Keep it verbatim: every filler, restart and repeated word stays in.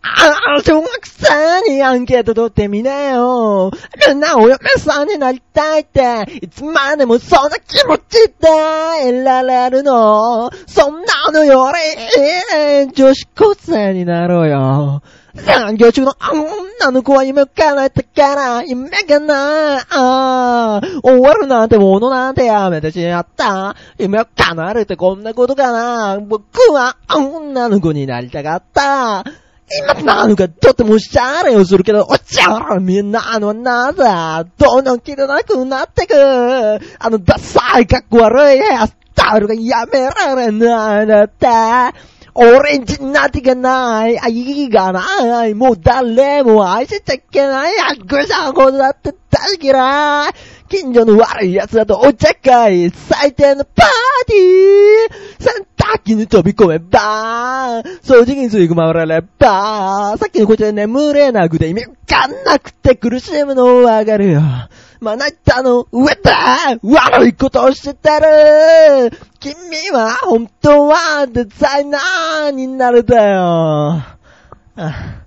あ、小学生にアンケート取ってみなよ。ルナお嫁さんになりたいって、いつまでもそんな気持ちでいられるの。そんなのより、女子高生になろうよ。産業中の女の子は夢を叶えたから、夢がない。ああ、終わるなんてものなんてやめてしまった。夢を叶えるってこんなことかな。僕は女の子になりたかった。今なのかとってもおしゃれをするけど、おしゃれみんなのはなぜどんどん汚くなってく。あのダサいかっこ悪いヘアスタイルがやめられないんだって。オレンジナティがない、愛がない、もう誰も愛しちゃいけない、あっぐしゃんことだって大嫌い。近所の悪い奴だとお茶会、最低のパーティー。洗濯機に飛び込めば、掃除機に吸い込まれれば、さっきのこちら眠れなくて意味がなくて苦しむのわかるよ。まな板の上だ悪いことをしてる。君は本当はデザイナーになるだよ。あ